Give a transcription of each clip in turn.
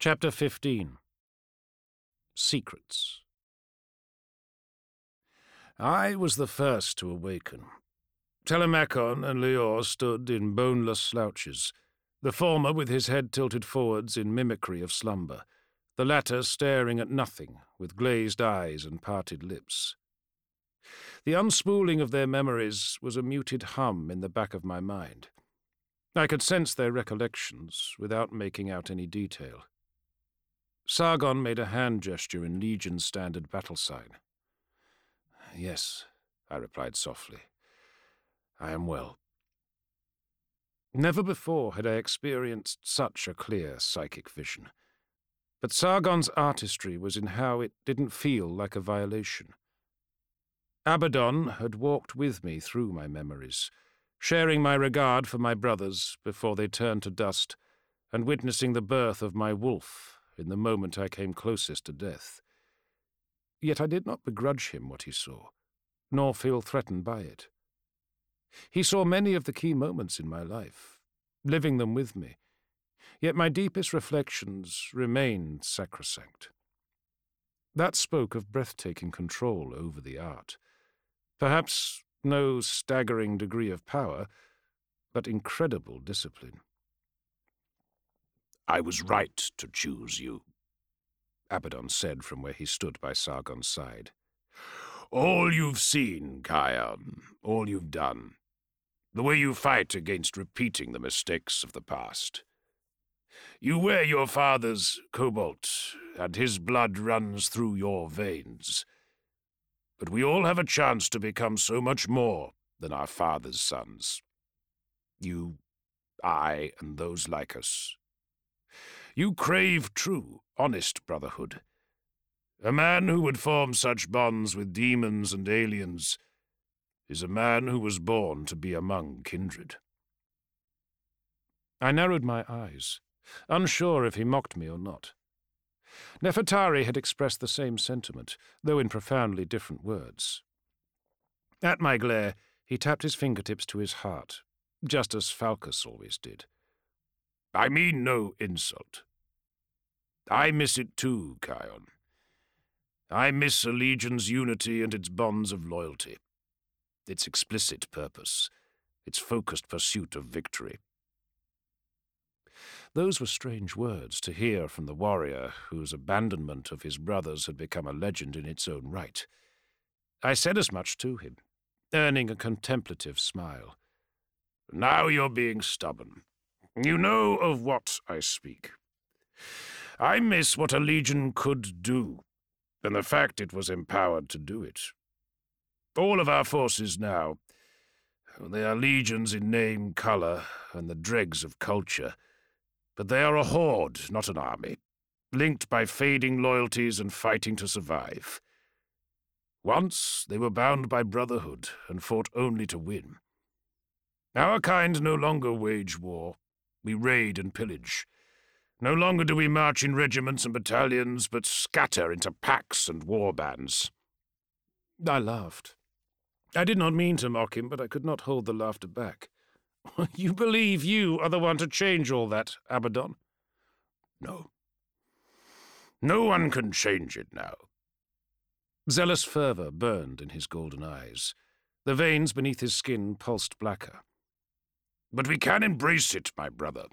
Chapter 15. Secrets. I was the first to awaken. Telemachon and Lior stood in boneless slouches, the former with his head tilted forwards in mimicry of slumber, the latter staring at nothing with glazed eyes and parted lips. The unspooling of their memories was a muted hum in the back of my mind. I could sense their recollections without making out any detail. Sargon made a hand gesture in Legion's standard battle sign. "Yes," I replied softly. "I am well." Never before had I experienced such a clear psychic vision. But Sargon's artistry was in how it didn't feel like a violation. Abaddon had walked with me through my memories, sharing my regard for my brothers before they turned to dust, and witnessing the birth of my wolf in the moment I came closest to death. Yet I did not begrudge him what he saw, nor feel threatened by it. He saw many of the key moments in my life, living them with me, yet my deepest reflections remained sacrosanct. That spoke of breathtaking control over the art. Perhaps no staggering degree of power, but incredible discipline. "I was right to choose you," Abaddon said from where he stood by Sargon's side. "All you've seen, Kion, all you've done, the way you fight against repeating the mistakes of the past. You wear your father's cobalt, and his blood runs through your veins. But we all have a chance to become so much more than our father's sons. You, I, and those like us. You crave true, honest brotherhood. A man who would form such bonds with demons and aliens is a man who was born to be among kindred." I narrowed my eyes, unsure if he mocked me or not. Nefertari had expressed the same sentiment, though in profoundly different words. At my glare, he tapped his fingertips to his heart, just as Falcus always did. "I mean no insult. I miss it too, Kion. I miss a legion's unity and its bonds of loyalty, its explicit purpose, its focused pursuit of victory." Those were strange words to hear from the warrior whose abandonment of his brothers had become a legend in its own right. I said as much to him, earning a contemplative smile. "Now you're being stubborn. You know of what I speak. I miss what a legion could do, and the fact it was empowered to do it. All of our forces now, they are legions in name, color, and the dregs of culture, but they are a horde, not an army, linked by fading loyalties and fighting to survive. Once they were bound by brotherhood and fought only to win. Our kind no longer wage war. We raid and pillage. No longer do we march in regiments and battalions, but scatter into packs and war bands." I laughed. I did not mean to mock him, but I could not hold the laughter back. "You believe you are the one to change all that, Abaddon?" "No. No one can change it now." Zealous fervor burned in his golden eyes. The veins beneath his skin pulsed blacker. "But we can embrace it, my brother.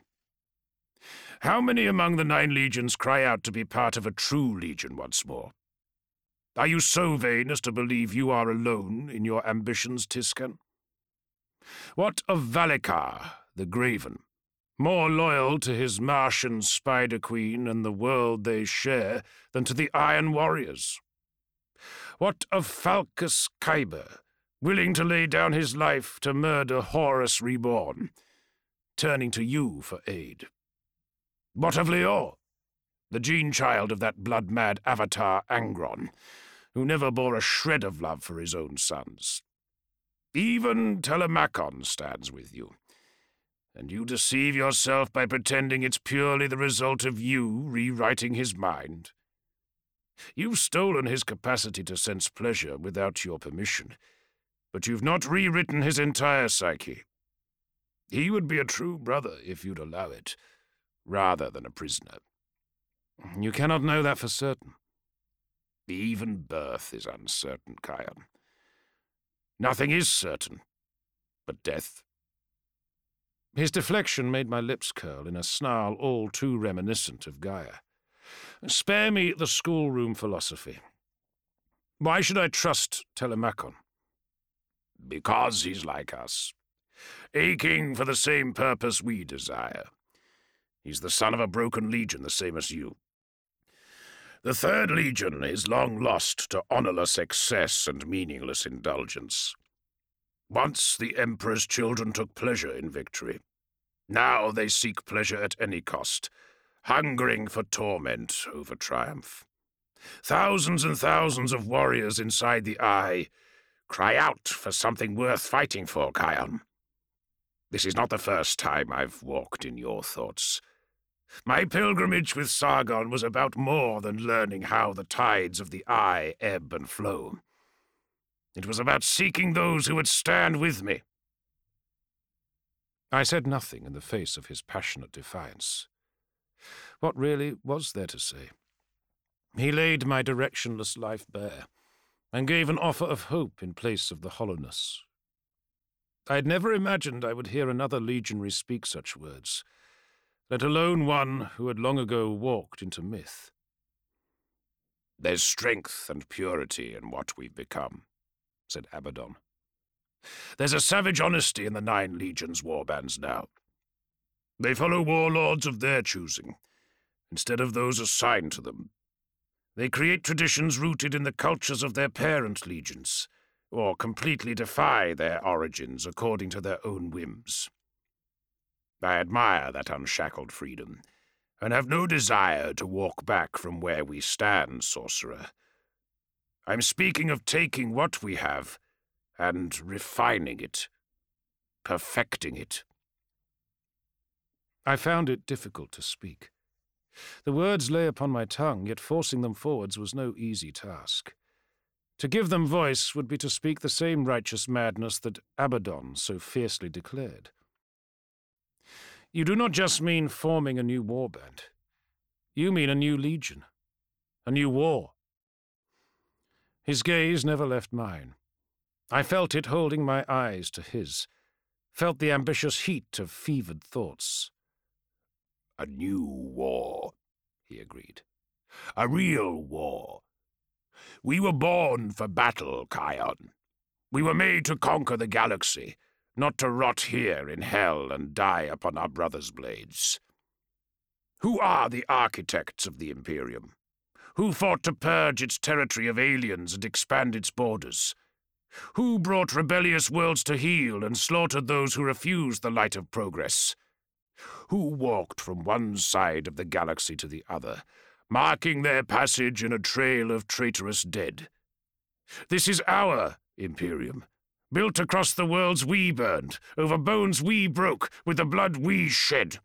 How many among the 9 legions cry out to be part of a true legion once more? Are you so vain as to believe you are alone in your ambitions, Tiscan? What of Valikar, the Graven, more loyal to his Martian Spider Queen and the world they share than to the Iron Warriors? What of Falcus Kyber, willing to lay down his life to murder Horus Reborn, turning to you for aid? What of Lior, the gene-child of that blood-mad avatar Angron, who never bore a shred of love for his own sons? Even Telemachon stands with you, and you deceive yourself by pretending it's purely the result of you rewriting his mind. You've stolen his capacity to sense pleasure without your permission, but you've not rewritten his entire psyche. He would be a true brother if you'd allow it, rather than a prisoner." You cannot know that for certain. Even birth is uncertain, Kion. Nothing is certain but death. His deflection made my lips curl in a snarl all too reminiscent of Gaia. Spare me the schoolroom philosophy. Why should I trust Telemachon? Because he's like us, aching for the same purpose we desire. He's the son of a broken legion, the same as you. The Third Legion is long lost to honorless excess and meaningless indulgence. Once the Emperor's children took pleasure in victory. Now they seek pleasure at any cost, hungering for torment over triumph. Thousands and thousands of warriors inside the Eye cry out for something worth fighting for, Kion. This is not the first time I've walked in your thoughts. My pilgrimage with Sargon was about more than learning how the tides of the Eye ebb and flow. It was about seeking those who would stand with me. I said nothing in the face of his passionate defiance. What really was there to say? He laid my directionless life bare, and gave an offer of hope in place of the hollowness. I had never imagined I would hear another legionary speak such words, let alone one who had long ago walked into myth. There's strength and purity in what we've become, said Abaddon. There's a savage honesty in the 9 legions warbands now. They follow warlords of their choosing, instead of those assigned to them. They create traditions rooted in the cultures of their parent legions, or completely defy their origins according to their own whims. I admire that unshackled freedom, and have no desire to walk back from where we stand, sorcerer. I'm speaking of taking what we have and refining it, perfecting it. I found it difficult to speak. The words lay upon my tongue, yet forcing them forwards was no easy task. To give them voice would be to speak the same righteous madness that Abaddon so fiercely declared. You do not just mean forming a new warband. You mean a new legion, a new war. His gaze never left mine. I felt it holding my eyes to his, felt the ambitious heat of fevered thoughts. A new war, he agreed. A real war. We were born for battle, Kion. We were made to conquer the galaxy, not to rot here in hell and die upon our brothers' blades. Who are the architects of the Imperium? Who fought to purge its territory of aliens and expand its borders? Who brought rebellious worlds to heel and slaughtered those who refused the light of progress? Who walked from one side of the galaxy to the other, marking their passage in a trail of traitorous dead? This is our Imperium, built across the worlds we burned, over bones we broke, with the blood we shed.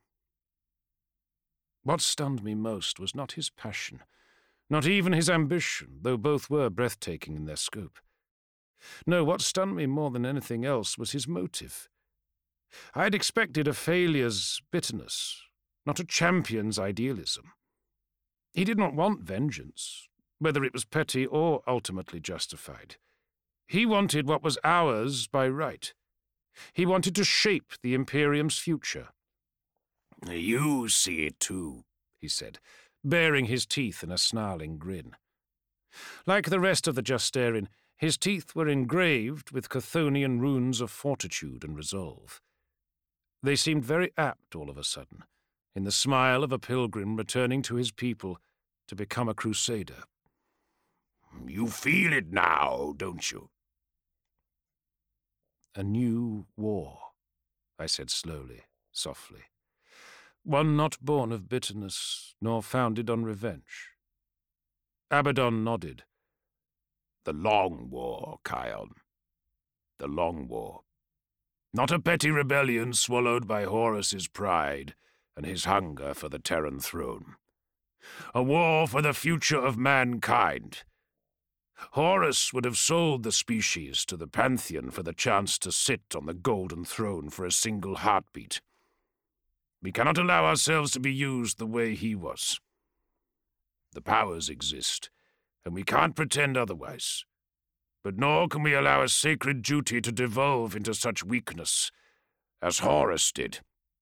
What stunned me most was not his passion, not even his ambition, though both were breathtaking in their scope. No, what stunned me more than anything else was his motive. I had expected a failure's bitterness, not a champion's idealism. He did not want vengeance, whether it was petty or ultimately justified. He wanted what was ours by right. He wanted to shape the Imperium's future. You see it too, he said, baring his teeth in a snarling grin. Like the rest of the Justarin, his teeth were engraved with Chthonian runes of fortitude and resolve. They seemed very apt all of a sudden, in the smile of a pilgrim returning to his people to become a crusader. You feel it now, don't you? A new war, I said slowly, softly. One not born of bitterness, nor founded on revenge. Abaddon nodded. The long war, Kion. The long war. Not a petty rebellion swallowed by Horus's pride and his hunger for the Terran throne. A war for the future of mankind. Horus would have sold the species to the Pantheon for the chance to sit on the golden throne for a single heartbeat. We cannot allow ourselves to be used the way he was. The powers exist, and we can't pretend otherwise. But nor can we allow a sacred duty to devolve into such weakness as Horus did."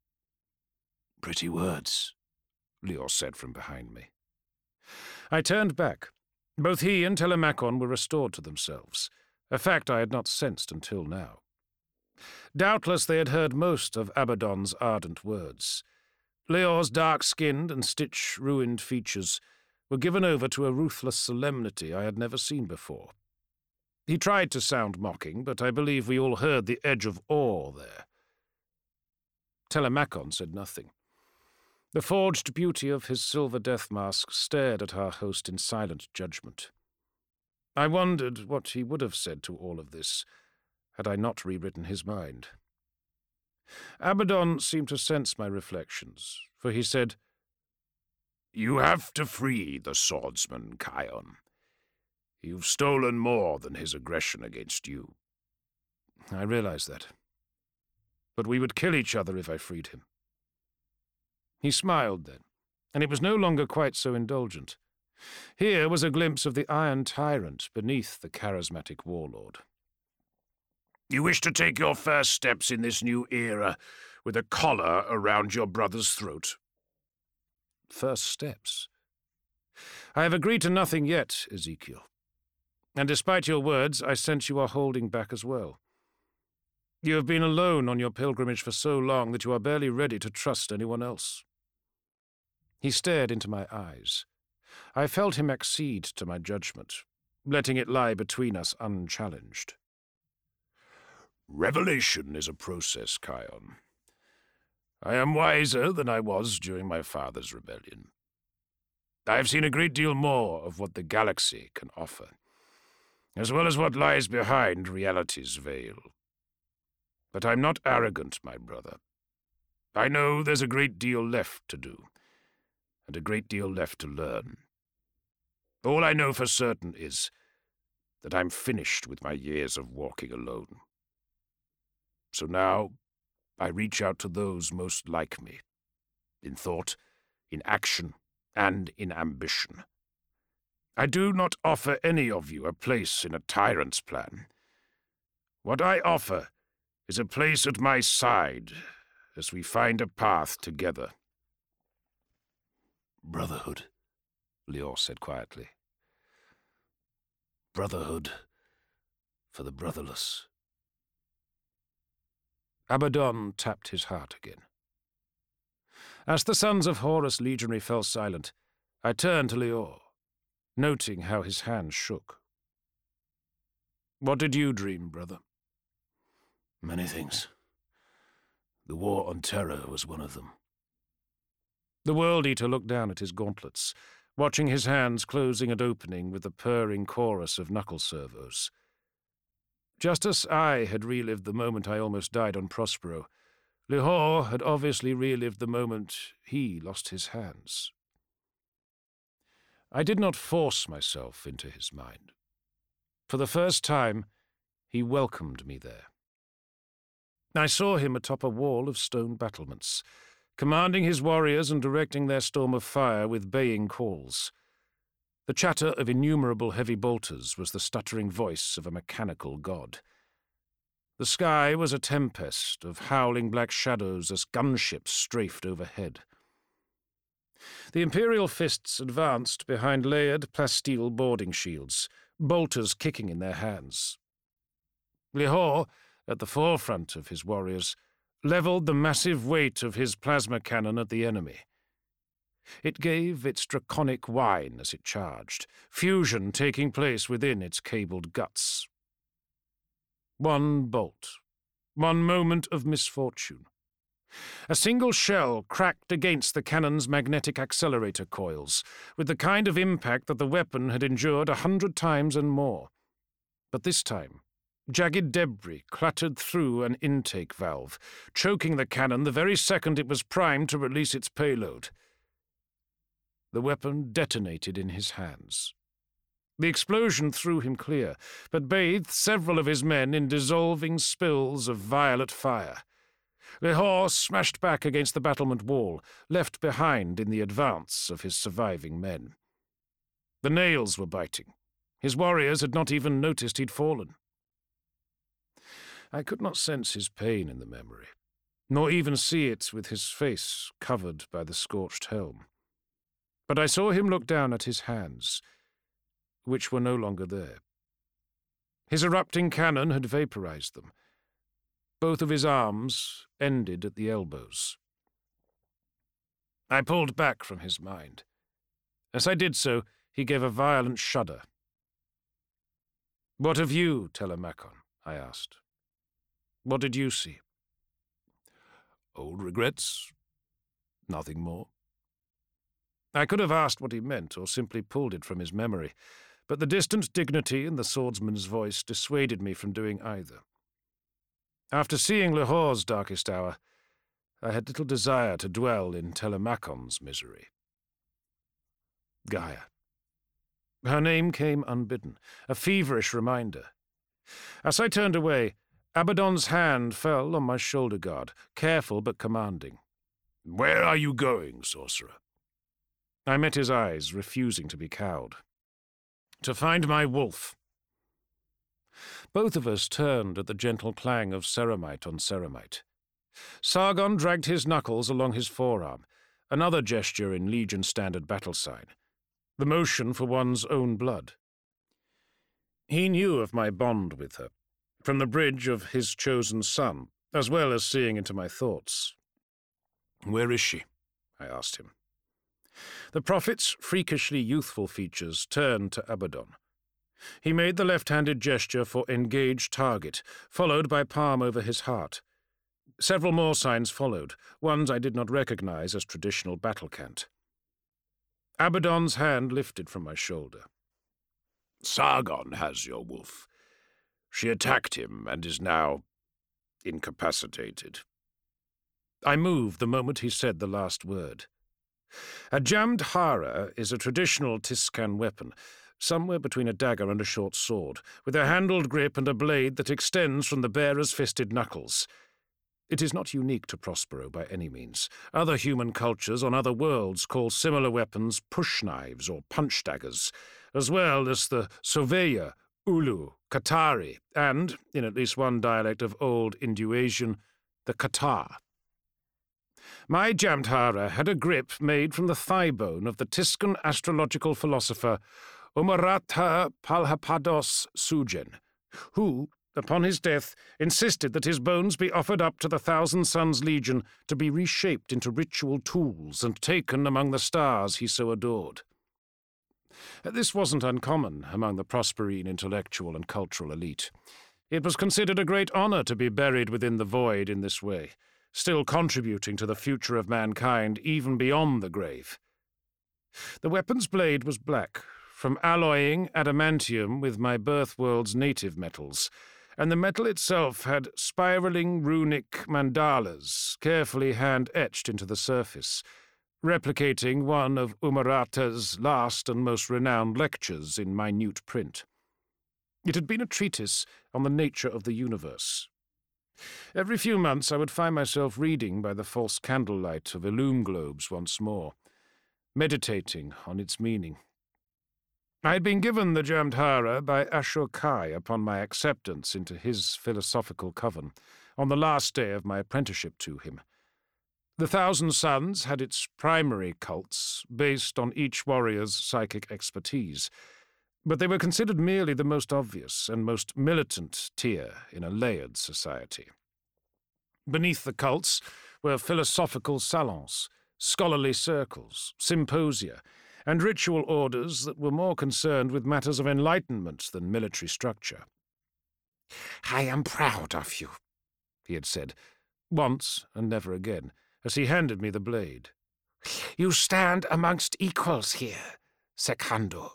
"Pretty words," Lior said from behind me. I turned back. Both he and Telemachon were restored to themselves, a fact I had not sensed until now. Doubtless they had heard most of Abaddon's ardent words. Lior's dark-skinned and stitch-ruined features were given over to a ruthless solemnity I had never seen before. He tried to sound mocking, but I believe we all heard the edge of awe there. Telemachon said nothing. The forged beauty of his silver death mask stared at our host in silent judgment. I wondered what he would have said to all of this, had I not rewritten his mind. Abaddon seemed to sense my reflections, for he said, "You have to free the swordsman, Kion. You've stolen more than his aggression against you." I realized that. But we would kill each other if I freed him. He smiled then, and it was no longer quite so indulgent. Here was a glimpse of the iron tyrant beneath the charismatic warlord. "You wish to take your first steps in this new era with a collar around your brother's throat." First steps? I have agreed to nothing yet, Ezekiel. And despite your words, I sense you are holding back as well. You have been alone on your pilgrimage for so long that you are barely ready to trust anyone else. He stared into my eyes. I felt him accede to my judgment, letting it lie between us unchallenged. "Revelation is a process, Kion. I am wiser than I was during my father's rebellion. I have seen a great deal more of what the galaxy can offer, as well as what lies behind reality's veil. But I'm not arrogant, my brother. I know there's a great deal left to do, and a great deal left to learn. All I know for certain is that I'm finished with my years of walking alone. So now, I reach out to those most like me, in thought, in action, and in ambition. I do not offer any of you a place in a tyrant's plan. What I offer is a place at my side as we find a path together." "Brotherhood," Lior said quietly. "Brotherhood for the brotherless." Abaddon tapped his heart again. As the sons of Horus Legionary fell silent, I turned to Lior, noting how his hands shook. "What did you dream, brother?" "Many things. The war on terror was one of them." The World Eater looked down at his gauntlets, watching his hands closing and opening with the purring chorus of knuckle servos. Just as I had relived the moment I almost died on Prospero, Lior had obviously relived the moment he lost his hands. I did not force myself into his mind. For the first time, he welcomed me there. I saw him atop a wall of stone battlements, commanding his warriors and directing their storm of fire with baying calls. The chatter of innumerable heavy bolters was the stuttering voice of a mechanical god. The sky was a tempest of howling black shadows as gunships strafed overhead. The Imperial fists advanced behind layered plasteel boarding shields, bolters kicking in their hands. Lior, at the forefront of his warriors, leveled the massive weight of his plasma cannon at the enemy. It gave its draconic whine as it charged, fusion taking place within its cabled guts. One bolt, one moment of misfortune. A single shell cracked against the cannon's magnetic accelerator coils, with the kind of impact that the weapon had endured 100 times and more. But this time, jagged debris clattered through an intake valve, choking the cannon the very second it was primed to release its payload. The weapon detonated in his hands. The explosion threw him clear, but bathed several of his men in dissolving spills of violet fire. Lior smashed back against the battlement wall, left behind in the advance of his surviving men. The nails were biting. His warriors had not even noticed he'd fallen. I could not sense his pain in the memory, nor even see it with his face covered by the scorched helm. But I saw him look down at his hands, which were no longer there. His erupting cannon had vaporized them. Both of his arms ended at the elbows. I pulled back from his mind. As I did so, he gave a violent shudder. "What of you, Telemachon?" I asked. "What did you see?" "Old regrets. Nothing more." I could have asked what he meant, or simply pulled it from his memory, but the distant dignity in the swordsman's voice dissuaded me from doing either. After seeing Lahore's darkest hour, I had little desire to dwell in Telemachon's misery. Gaia. Her name came unbidden, a feverish reminder. As I turned away, Abaddon's hand fell on my shoulder guard, careful but commanding. "Where are you going, sorcerer?" I met his eyes, refusing to be cowed. "To find my wolf." Both of us turned at the gentle clang of ceramite on ceramite. Sargon dragged his knuckles along his forearm, another gesture in Legion Standard battle sign, the motion for one's own blood. He knew of my bond with her, from the bridge of his chosen son, as well as seeing into my thoughts. "Where is she?" I asked him. The prophet's freakishly youthful features turned to Abaddon. He made the left-handed gesture for engage target, followed by palm over his heart. Several more signs followed, ones I did not recognize as traditional battle cant. Abaddon's hand lifted from my shoulder. "Sargon has your wolf. She attacked him and is now incapacitated." I moved the moment he said the last word. A Jamdhara is a traditional Tiscan weapon, somewhere between a dagger and a short sword, with a handled grip and a blade that extends from the bearer's fisted knuckles. It is not unique to Prospero by any means. Other human cultures on other worlds call similar weapons push knives or punch daggers, as well as the Soveya, Ulu, Katari, and, in at least one dialect of Old Indo-Asian, the Katar. My Jamdhara had a grip made from the thigh bone of the Tiscan astrological philosopher Umaratha Palhapados Sujen, who, upon his death, insisted that his bones be offered up to the Thousand Suns Legion to be reshaped into ritual tools and taken among the stars he so adored. This wasn't uncommon among the Prosperine intellectual and cultural elite. It was considered a great honor to be buried within the void in this way, still contributing to the future of mankind even beyond the grave. The weapon's blade was black, from alloying adamantium with my birth world's native metals, and the metal itself had spiraling runic mandalas carefully hand-etched into the surface, replicating one of Umarata's last and most renowned lectures in minute print. It had been a treatise on the nature of the universe. Every few months I would find myself reading by the false candlelight of Illum globes once more, meditating on its meaning. I had been given the Jamdhara by Ashur Kai upon my acceptance into his philosophical coven, on the last day of my apprenticeship to him. The Thousand Suns had its primary cults, based on each warrior's psychic expertise, but they were considered merely the most obvious and most militant tier in a layered society. Beneath the cults were philosophical salons, scholarly circles, symposia, and ritual orders that were more concerned with matters of enlightenment than military structure. "I am proud of you," he had said, once and never again, as he handed me the blade. "You stand amongst equals here, Sekhando."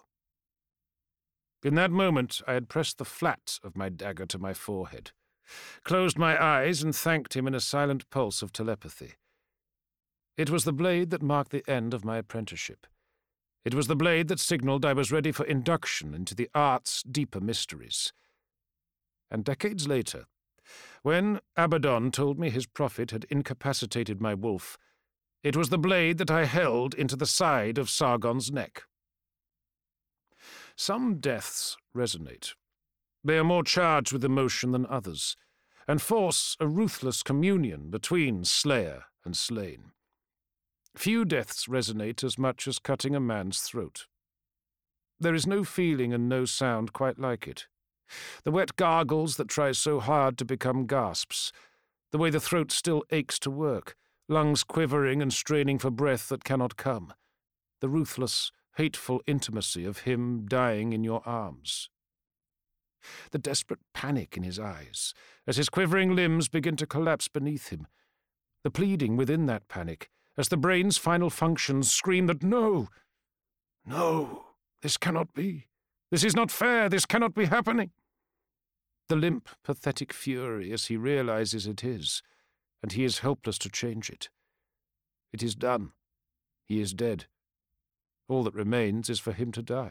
In that moment I had pressed the flat of my dagger to my forehead, closed my eyes and thanked him in a silent pulse of telepathy. It was the blade that marked the end of my apprenticeship. It was the blade that signaled I was ready for induction into the art's deeper mysteries. And decades later, when Abaddon told me his prophet had incapacitated my wolf, it was the blade that I held into the side of Sargon's neck. Some deaths resonate. They are more charged with emotion than others, and force a ruthless communion between slayer and slain. Few deaths resonate as much as cutting a man's throat. There is no feeling and no sound quite like it. The wet gargles that try so hard to become gasps, the way the throat still aches to work, lungs quivering and straining for breath that cannot come, the ruthless, hateful intimacy of him dying in your arms. The desperate panic in his eyes, as his quivering limbs begin to collapse beneath him. The pleading within that panic, as the brain's final functions scream that no, this cannot be. This is not fair. This cannot be happening. The limp, pathetic fury as he realizes it is, and he is helpless to change it. It is done. He is dead. All that remains is for him to die.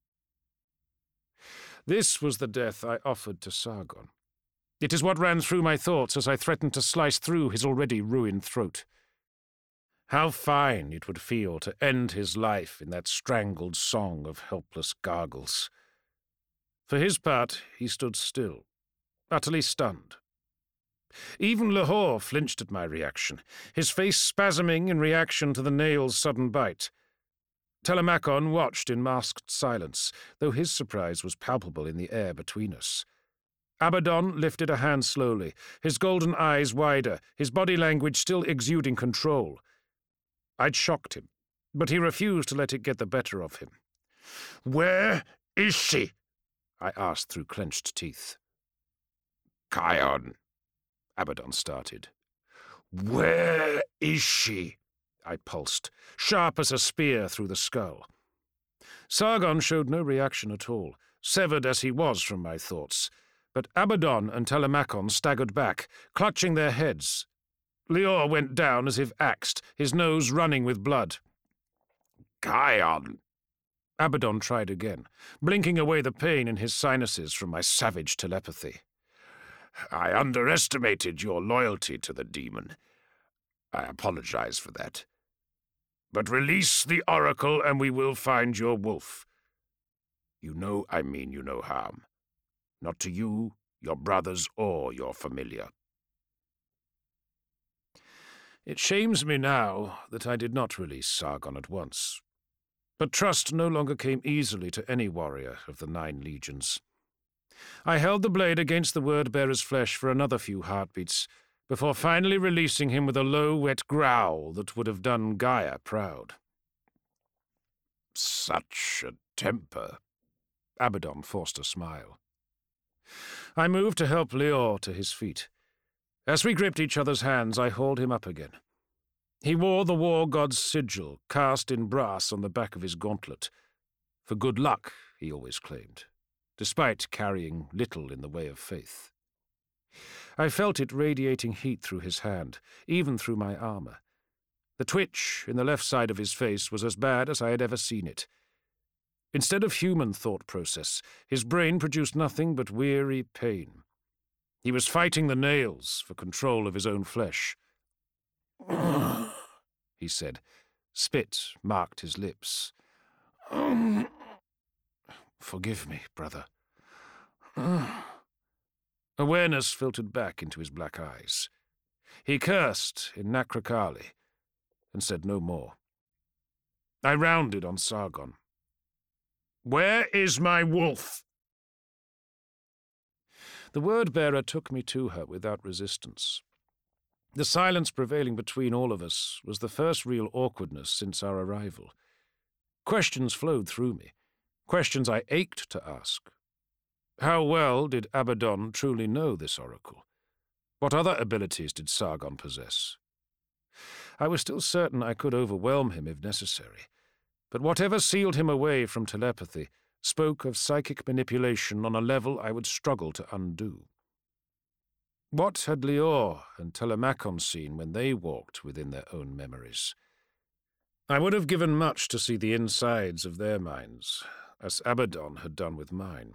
This was the death I offered to Sargon. It is what ran through my thoughts as I threatened to slice through his already ruined throat. How fine it would feel to end his life in that strangled song of helpless gargles. For his part, he stood still, utterly stunned. Even Lahore flinched at my reaction, his face spasming in reaction to the nail's sudden bite. Telemachon watched in masked silence, though his surprise was palpable in the air between us. Abaddon lifted a hand slowly, his golden eyes wider, his body language still exuding control. I'd shocked him, but he refused to let it get the better of him. "Where is she?" I asked through clenched teeth. "Kion," Abaddon started. "Where is she?" I pulsed, sharp as a spear through the skull. Sargon showed no reaction at all, severed as he was from my thoughts, but Abaddon and Telemachon staggered back, clutching their heads. Lior went down as if axed, his nose running with blood. "Kion!" Abaddon tried again, blinking away the pain in his sinuses from my savage telepathy. "I underestimated your loyalty to the demon. I apologize for that. But release the oracle and we will find your wolf. You know I mean you no harm. Not to you, your brothers, or your familiar." It shames me now that I did not release Sargon at once. But trust no longer came easily to any warrior of the 9 legions. I held the blade against the word-bearer's flesh for another few heartbeats, before finally releasing him with a low, wet growl that would have done Gaia proud. "Such a temper," Abaddon forced a smile. I moved to help Lior to his feet. As we gripped each other's hands, I hauled him up again. He wore the war god's sigil, cast in brass on the back of his gauntlet. For good luck, he always claimed, despite carrying little in the way of faith. I felt it radiating heat through his hand, even through my armor. The twitch in the left side of his face was as bad as I had ever seen it. Instead of human thought process, his brain produced nothing but weary pain. He was fighting the nails for control of his own flesh. He said. Spit marked his lips. "Forgive me, brother." Awareness filtered back into his black eyes. He cursed in Nakrakali and said no more. I rounded on Sargon. "Where is my wolf?" The word-bearer took me to her without resistance. The silence prevailing between all of us was the first real awkwardness since our arrival. Questions flowed through me, questions I ached to ask. How well did Abaddon truly know this oracle? What other abilities did Sargon possess? I was still certain I could overwhelm him if necessary, but whatever sealed him away from telepathy spoke of psychic manipulation on a level I would struggle to undo. What had Lior and Telemachon seen when they walked within their own memories? I would have given much to see the insides of their minds, as Abaddon had done with mine.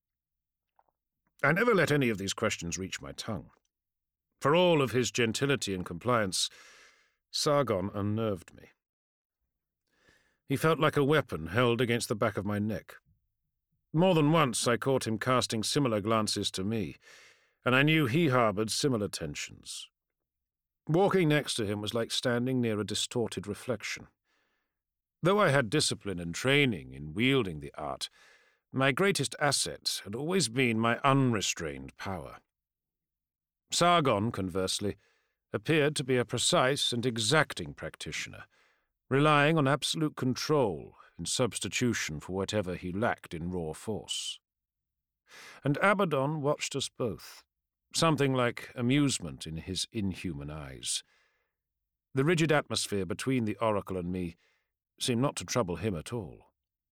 I never let any of these questions reach my tongue. For all of his gentility and compliance, Sargon unnerved me. He felt like a weapon held against the back of my neck. More than once I caught him casting similar glances to me, and I knew he harboured similar tensions. Walking next to him was like standing near a distorted reflection. Though I had discipline and training in wielding the art, my greatest asset had always been my unrestrained power. Sargon, conversely, appeared to be a precise and exacting practitioner, relying on absolute control in substitution for whatever he lacked in raw force. And Abaddon watched us both, something like amusement in his inhuman eyes. The rigid atmosphere between the oracle and me seemed not to trouble him at all.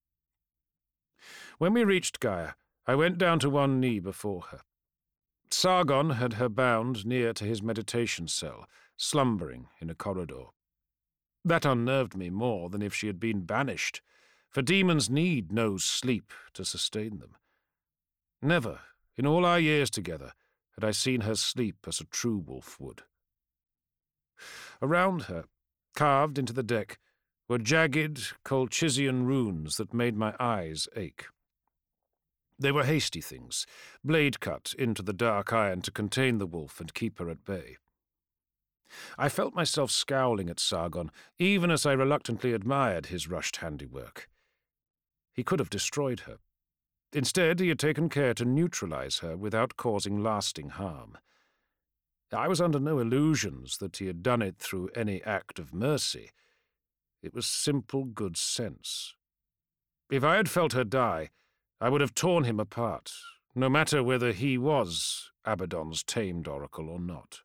When we reached Gaia, I went down to one knee before her. Sargon had her bound near to his meditation cell, slumbering in a corridor. That unnerved me more than if she had been banished, for demons need no sleep to sustain them. Never, in all our years together, had I seen her sleep as a true wolf would. Around her, carved into the deck, were jagged Colchizian runes that made my eyes ache. They were hasty things, blade-cut into the dark iron to contain the wolf and keep her at bay. I felt myself scowling at Sargon, even as I reluctantly admired his rushed handiwork. He could have destroyed her. Instead, he had taken care to neutralize her without causing lasting harm. I was under no illusions that he had done it through any act of mercy. It was simple good sense. If I had felt her die, I would have torn him apart, no matter whether he was Abaddon's tamed oracle or not.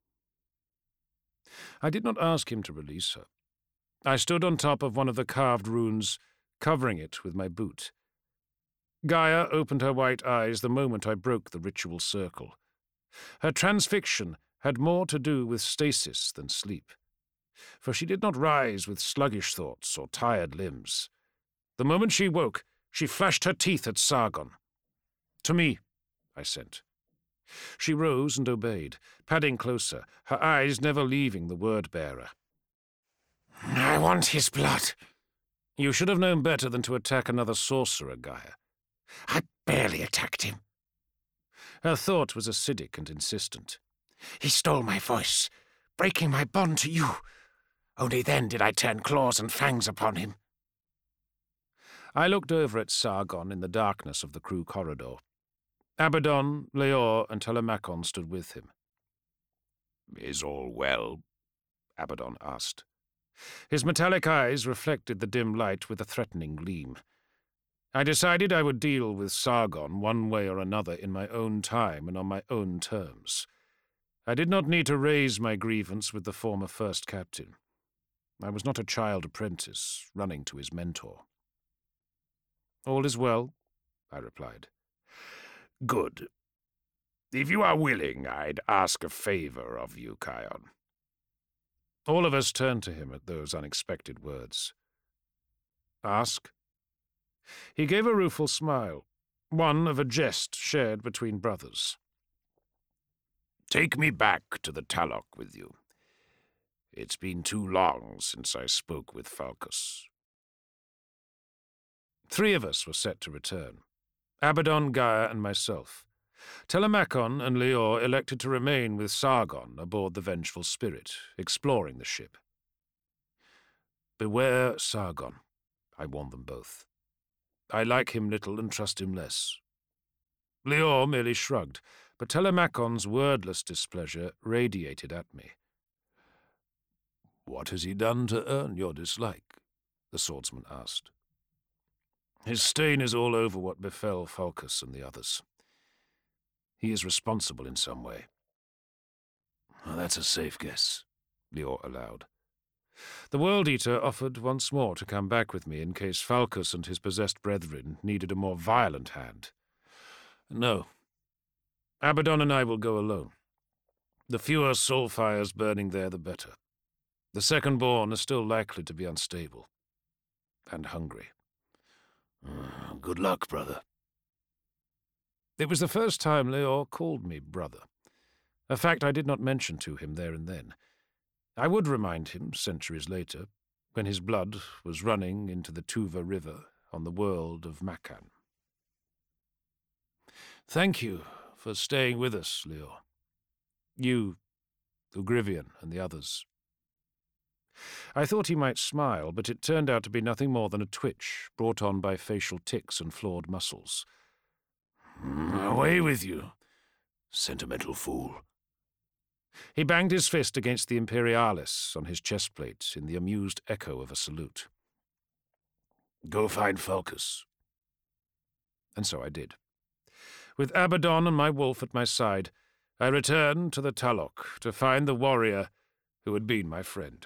I did not ask him to release her. I stood on top of one of the carved runes, covering it with my boot. Gaia opened her white eyes the moment I broke the ritual circle. Her transfixion had more to do with stasis than sleep, for she did not rise with sluggish thoughts or tired limbs. The moment she woke, she flashed her teeth at Sargon. "To me," I sent. She rose and obeyed, padding closer, her eyes never leaving the word-bearer. "I want his blood." "You should have known better than to attack another sorcerer, Gaia." "I barely attacked him." Her thought was acidic and insistent. "He stole my voice, breaking my bond to you. Only then did I turn claws and fangs upon him." I looked over at Sargon in the darkness of the crew corridor. Abaddon, Leor, and Telemachon stood with him. "Is all well?" Abaddon asked. His metallic eyes reflected the dim light with a threatening gleam. I decided I would deal with Sargon one way or another in my own time and on my own terms. I did not need to raise my grievance with the former first captain. I was not a child apprentice running to his mentor. "All is well," I replied. "Good. If you are willing, I'd ask a favor of you, Kion." All of us turned to him at those unexpected words. "Ask?" He gave a rueful smile, one of a jest shared between brothers. "Take me back to the Talok with you. It's been too long since I spoke with Falcus." 3 of us were set to return: Abaddon, Gaia, and myself. Telemachon and Leor elected to remain with Sargon aboard the Vengeful Spirit, exploring the ship. "Beware Sargon," I warned them both. "I like him little and trust him less." Leor merely shrugged, but Telemachon's wordless displeasure radiated at me. "What has he done to earn your dislike?" the swordsman asked. "His stain is all over what befell Falcus and the others. He is responsible in some way." "Oh, that's a safe guess," Leor allowed. The World Eater offered once more to come back with me in case Falcus and his possessed brethren needed a more violent hand. "No. Abaddon and I will go alone. The fewer soul fires burning there, the better. The second-born are still likely to be unstable. And hungry." "Good luck, brother." It was the first time Leor called me brother, a fact I did not mention to him there and then. I would remind him, centuries later, when his blood was running into the Tuva River on the world of Makan. Thank you for staying with us, Leor. You, Ugrivian, and the others. I thought he might smile, but it turned out to be nothing more than a twitch brought on by facial tics and flawed muscles. Away with you, sentimental fool. He banged his fist against the Imperialis on his chestplate in the amused echo of a salute. Go find Falcus. And so I did. With Abaddon and my wolf at my side, I returned to the Talok to find the warrior who had been my friend.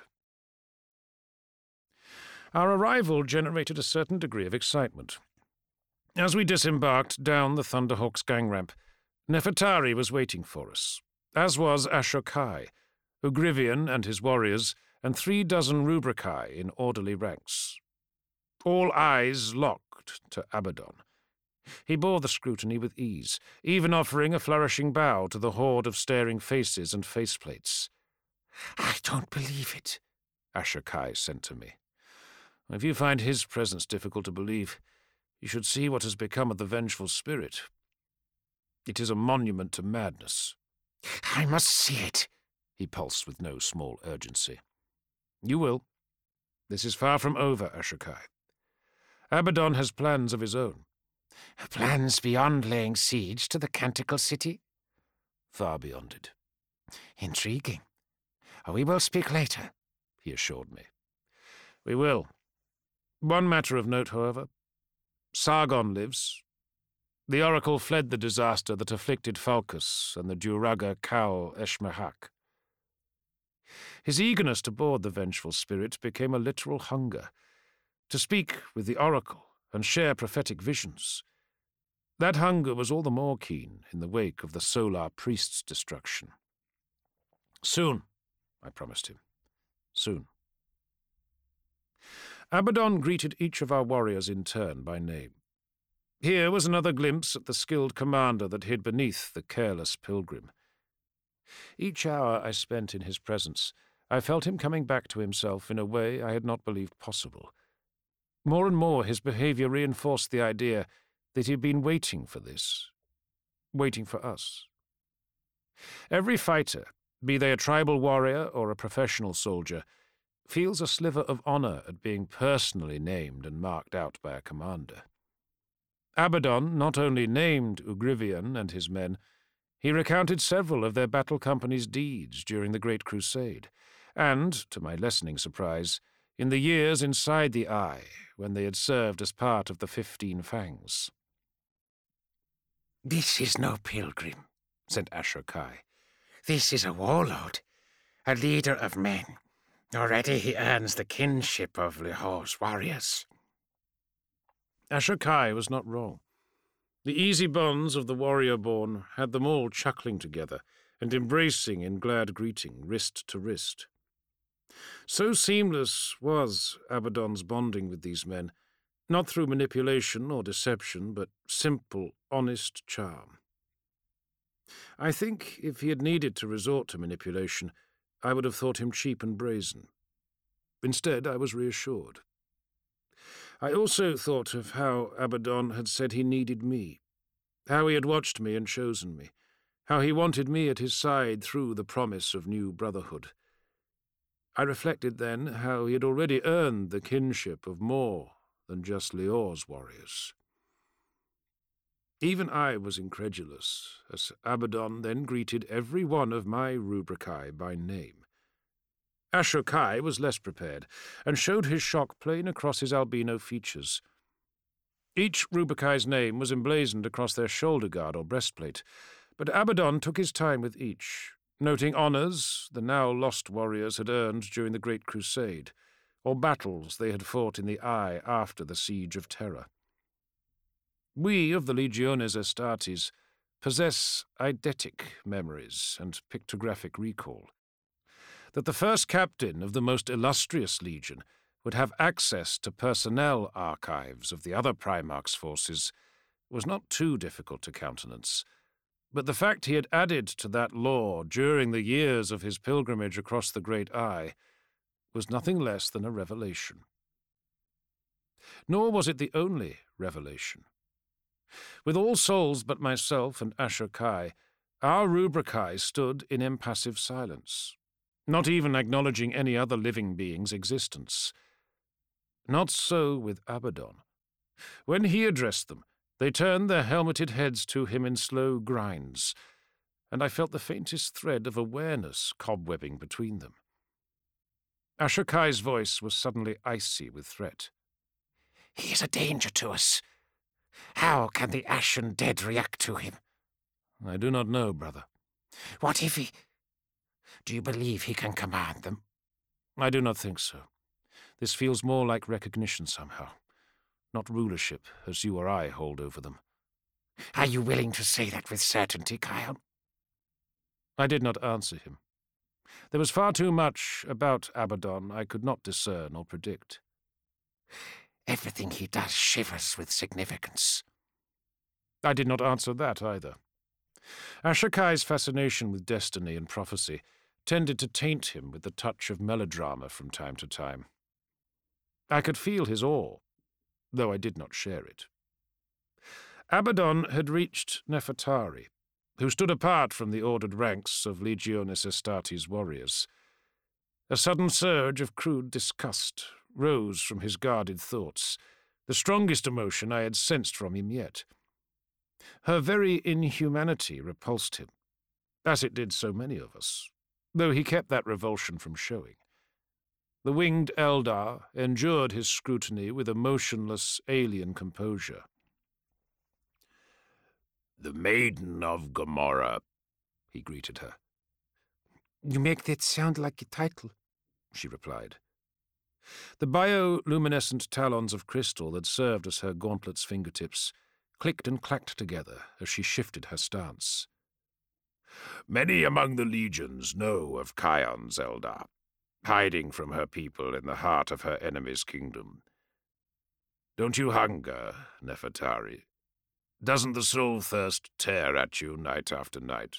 Our arrival generated a certain degree of excitement. As we disembarked down the Thunderhawk's gang ramp, Nefertari was waiting for us, as was Ashokai, Ugrivian and his warriors, and 36 Rubricae in orderly ranks. All eyes locked to Abaddon. He bore the scrutiny with ease, even offering a flourishing bow to the horde of staring faces and faceplates. "I don't believe it," Ashokai sent to me. If you find his presence difficult to believe, you should see what has become of the vengeful spirit. It is a monument to madness. "I must see it," he pulsed with no small urgency. You will. This is far from over, Ashokai. Abaddon has plans of his own. "Plans beyond laying siege to the Canticle City?" Far beyond it. "Intriguing. We will speak later," he assured me. We will. One matter of note, however. Sargon lives. The oracle fled the disaster that afflicted Falcus and the Duraga Kal Eshmehak. His eagerness to board the vengeful spirit became a literal hunger, to speak with the oracle and share prophetic visions. That hunger was all the more keen in the wake of the Solar Priest's destruction. Soon, I promised him. Soon. Abaddon greeted each of our warriors in turn by name. Here was another glimpse at the skilled commander that hid beneath the careless pilgrim. Each hour I spent in his presence, I felt him coming back to himself in a way I had not believed possible. More and more his behavior reinforced the idea that he had been waiting for this, waiting for us. Every fighter, be they a tribal warrior or a professional soldier, feels a sliver of honor at being personally named and marked out by a commander. Abaddon not only named Ugrivian and his men, he recounted several of their battle company's deeds during the Great Crusade, and, to my lessening surprise, in the years inside the Eye, when they had served as part of the 15 Fangs. "This is no pilgrim," said Ashokai. "This is a warlord, a leader of men. Already he earns the kinship of Lehor's warriors." Ashokai was not wrong. The easy bonds of the warrior-born had them all chuckling together and embracing in glad greeting, wrist to wrist. So seamless was Abaddon's bonding with these men, not through manipulation or deception, but simple, honest charm. I think if he had needed to resort to manipulation, I would have thought him cheap and brazen. Instead, I was reassured. I also thought of how Abaddon had said he needed me, how he had watched me and chosen me, how he wanted me at his side through the promise of new brotherhood. I reflected then how he had already earned the kinship of more than just Leor's warriors. Even I was incredulous, as Abaddon then greeted every one of my Rubricae by name. Ashokai was less prepared, and showed his shock plain across his albino features. Each Rubricae's name was emblazoned across their shoulder guard or breastplate, but Abaddon took his time with each, noting honors the now lost warriors had earned during the Great Crusade, or battles they had fought in the Eye after the Siege of Terra. We of the Legiones Astartes possess eidetic memories and pictographic recall. That the first captain of the most illustrious legion would have access to personnel archives of the other Primarch's forces was not too difficult to countenance, but the fact he had added to that lore during the years of his pilgrimage across the Great Eye was nothing less than a revelation. Nor was it the only revelation. With all souls but myself and Ashur Kai, our Rubrakai stood in impassive silence, not even acknowledging any other living being's existence. Not so with Abaddon. When he addressed them, they turned their helmeted heads to him in slow grinds, and I felt the faintest thread of awareness cobwebbing between them. Ashur Kai's voice was suddenly icy with threat. "He is a danger to us. How can the Ashen Dead react to him?" "I do not know, brother." "What if he... Do you believe he can command them?" "I do not think so. This feels more like recognition somehow, not rulership as you or I hold over them." "Are you willing to say that with certainty, Kion?" I did not answer him. There was far too much about Abaddon I could not discern or predict. "Everything he does shivers with significance." I did not answer that either. Ashur Kai's fascination with destiny and prophecy tended to taint him with the touch of melodrama from time to time. I could feel his awe, though I did not share it. Abaddon had reached Nefertari, who stood apart from the ordered ranks of Legionis Astartes warriors. A sudden surge of crude disgust rose from his guarded thoughts, the strongest emotion I had sensed from him yet. Her very inhumanity repulsed him, as it did so many of us, though he kept that revulsion from showing. The winged Eldar endured his scrutiny with a motionless, alien composure. "The Maiden of Gomorrah," he greeted her. "You make that sound like a title," she replied. The bioluminescent talons of crystal that served as her gauntlet's fingertips clicked and clacked together as she shifted her stance. "Many among the legions know of Kion's Eldar, hiding from her people in the heart of her enemy's kingdom. Don't you hunger, Nefertari? Doesn't the soul thirst tear at you night after night?"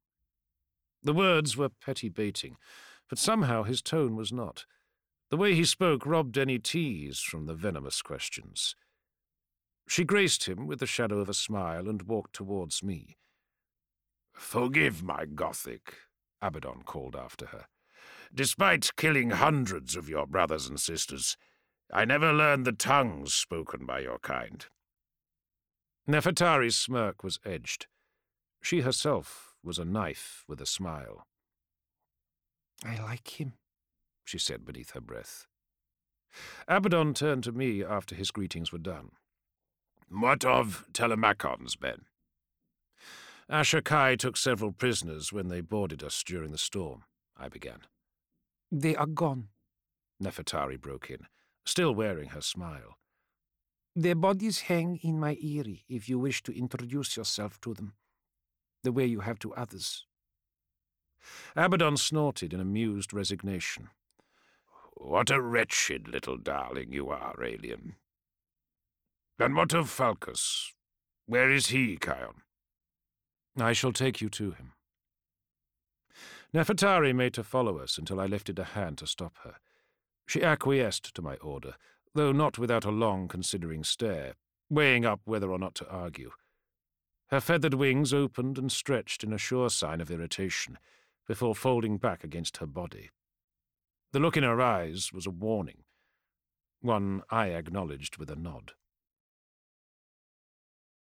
The words were petty baiting, but somehow his tone was not. The way he spoke robbed any tease from the venomous questions. She graced him with the shadow of a smile and walked towards me. "Forgive my Gothic," Abaddon called after her. "Despite killing hundreds of your brothers and sisters, I never learned the tongues spoken by your kind." Nefertari's smirk was edged. She herself was a knife with a smile. "I like him," she said beneath her breath. Abaddon turned to me after his greetings were done. "What of Telemacon's men?" "Ashur Kai took several prisoners when they boarded us during the storm," I began. "They are gone," Nefertari broke in, still wearing her smile. "Their bodies hang in my eyrie if you wish to introduce yourself to them, the way you have to others." Abaddon snorted in amused resignation. "What a wretched little darling you are, alien. And what of Falcus? Where is he, Kion?" "I shall take you to him." Nefertari made to follow us until I lifted a hand to stop her. She acquiesced to my order, though not without a long considering stare, weighing up whether or not to argue. Her feathered wings opened and stretched in a sure sign of irritation, before folding back against her body. The look in her eyes was a warning, one I acknowledged with a nod.